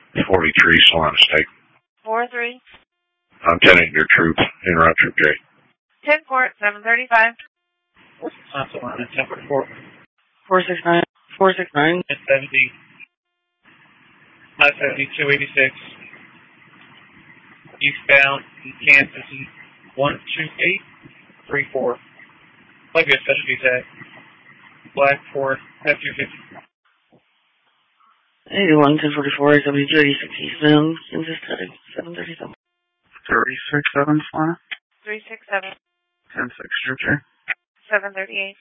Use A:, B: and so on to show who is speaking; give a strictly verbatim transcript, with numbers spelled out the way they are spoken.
A: forty-three, Solana State.
B: four three.
A: Lieutenant, your troop, en route, Troop J.
B: ten four, seven thirty-five.
C: Uh, Solana, ten forty-four.
D: four six nine. four six nine.
C: ten seventy. five seventy, two eighty-six. Eastbound, Kansas, one two eight three four. Might be a specialty tag. Black Ford, F two fifty.
D: eighty-one, ten forty-four, W two eighty-six eastbound, Kansas Tech, seven thirty-seven.
E: thirty-six seven, Solana.
B: three six seven.
E: ten six, Troop J.
B: seven thirty-eight.